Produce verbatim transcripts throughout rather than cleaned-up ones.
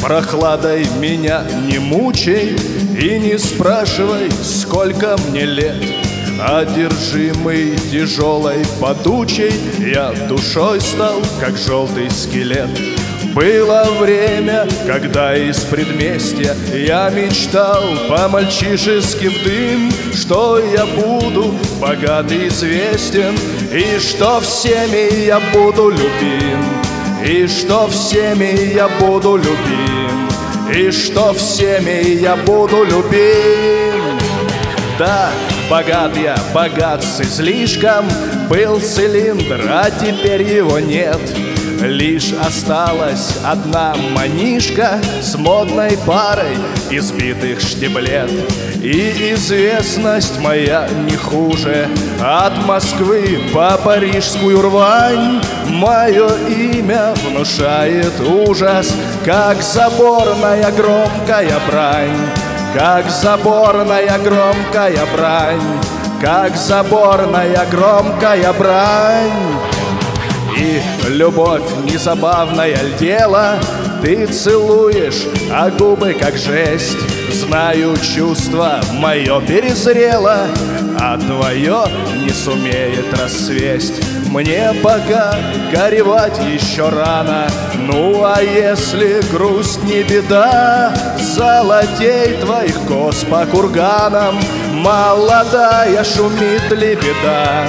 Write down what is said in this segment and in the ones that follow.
прохладой меня не мучай и не спрашивай, сколько мне лет. Одержимый тяжелой подучей, я душой стал, как желтый скелет. Было время, когда из предместья я мечтал по-мальчишески в дым, что я буду богат и известен, и что всеми я буду любим, и что всеми я буду любим, и что всеми я буду любим. Да, богат я, богат с излишком, был цилиндр, а теперь его нет. Лишь осталась одна манишка с модной парой избитых штиблет. И известность моя не хуже от Москвы по парижскую рвань. Мое имя внушает ужас, как заборная громкая брань, как заборная громкая брань, как заборная громкая брань. И любовь не забавное дело, ты целуешь, а губы как жесть. Знаю, чувство мое перезрело, а твое не сумеет расцвесть. Мне пока горевать еще рано, ну а если грусть не беда, золотей твоих кос по курганам, молодая шумит лебеда.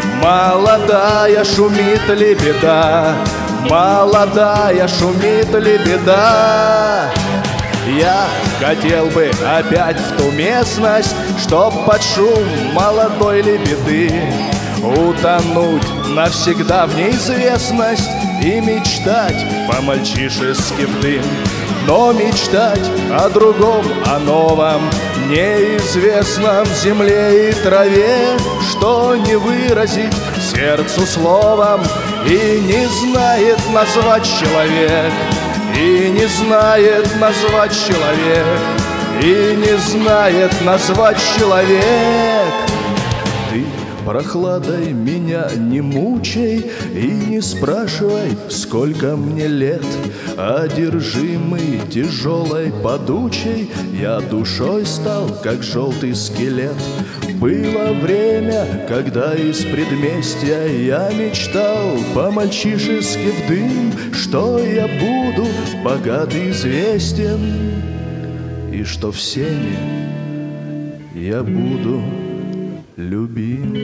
Молодая шумит лебеда, молодая шумит лебеда. Я хотел бы опять в ту местность, чтоб под шум молодой лебеды утонуть навсегда в неизвестность и мечтать по-мальчишески в дым. Но мечтать о другом, о новом, неизвестном земле и траве, что не выразить сердцу словом, и не знает назвать человек, и не знает назвать человек, и не знает назвать человек. Ты прохладой меня не мучай и не спрашивай, сколько мне лет. Одержимый тяжелой подучей, я душой стал, как желтый скелет. Было время, когда из предместья я мечтал по-мальчишески в дым, что я буду богат и известен, и что всеми я буду любим.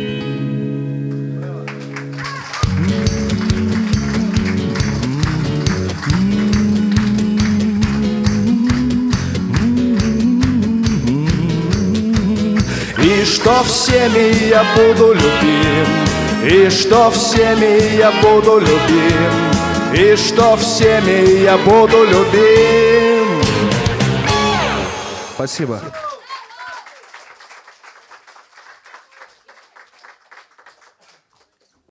И что всеми я буду любим, и что всеми я буду любим, и что всеми я буду любим. Спасибо.